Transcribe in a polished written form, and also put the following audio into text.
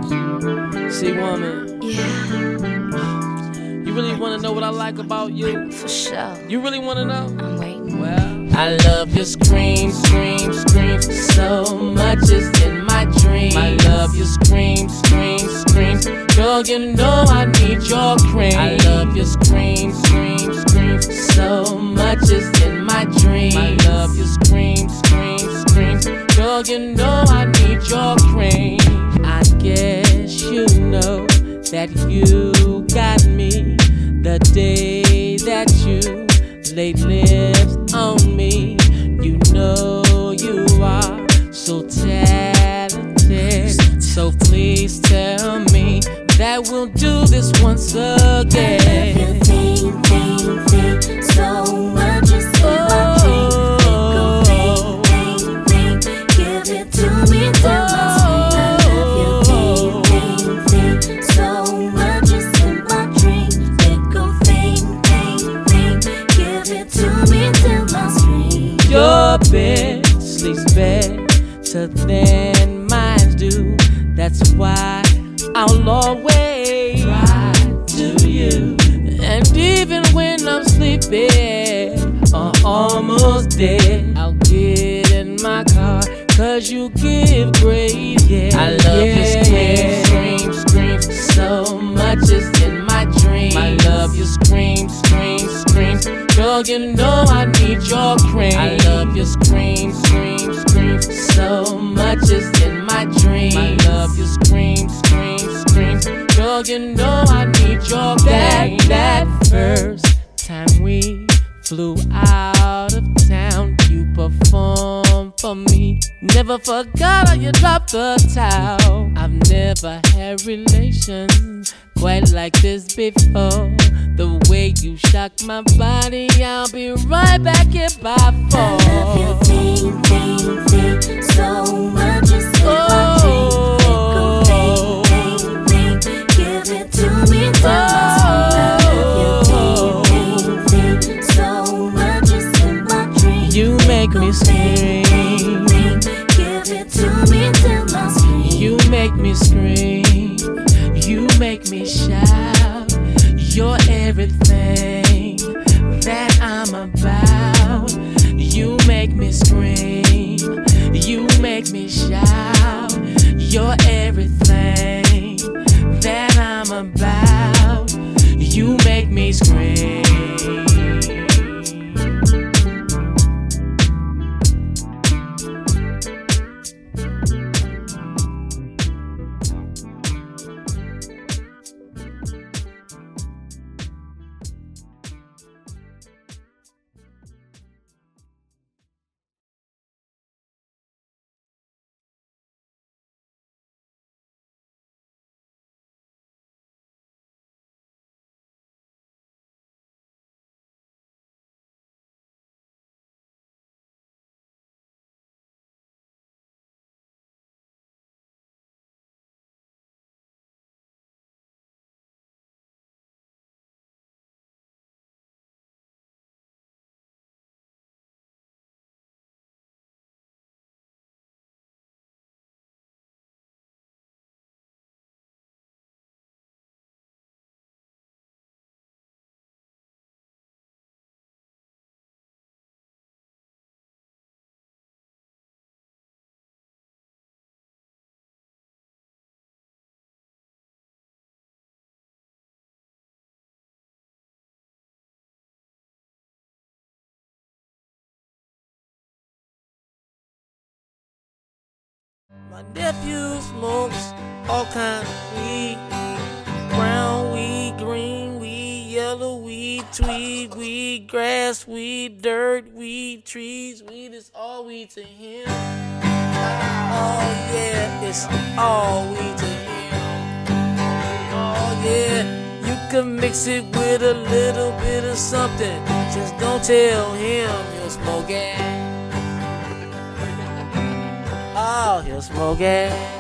See, woman. Yeah. You really wanna know what I like about you? For sure. You really wanna know? I'm waiting. Well, I love your scream, scream, scream. So much is in my dream. I love your scream, scream, scream. Girl, you know I need your cream. I love your scream, scream, scream. So much is in my dream. I love your scream, scream, scream. Girl, you know I need your cream. I guess you know that you got me the day that you laid lips on me. You know you are so talented, so please tell me that we'll do this once again. I love you, thing, thing, thing. So much is in my dream. Go thing, thing, thing. Give it to me till I scream. I love you, thing, thing, thing. So much is in my dream. Go thing, thing, thing. Give it to me till I scream. Your bed sleeps better than mine do. That's why I'll always ride to you. And even when I'm sleeping or almost dead, I'll get in my car, cause you give great, yeah. I love your scream, scream, scream. So much is in my dream. I love your scream, scream, scream. Girl, you know I need your cream. I love your scream, scream, scream. So much is in my dream. I love your scream, scream, scream. Girl, you know I need your cream. That first time we flew out of town, you performed for me. Never forgot how you dropped the towel. I've never had relations quite like this before. The way you shock my body, I'll be right back here by 4. I love you, thing, thing, thing. So much is in my dream. Go thing, thing, thing. Give it to me till I scream. I love you, thing, thing, thing. So much is in my dream. You make me scream. Give it to me till I scream. You make me scream. You make me shout. You're everything that I'm about. You make me scream. You make me shout. You're everything that I'm about. You make me scream. My nephew smokes all kind of weed. Brown weed, green weed, yellow weed, tweed weed, grass weed, dirt weed, trees weed. It's all weed to him. Oh yeah, it's all weed to him. Oh yeah, you can mix it with a little bit of something. Just don't tell him you're smoking. Oh, he'll smoke it.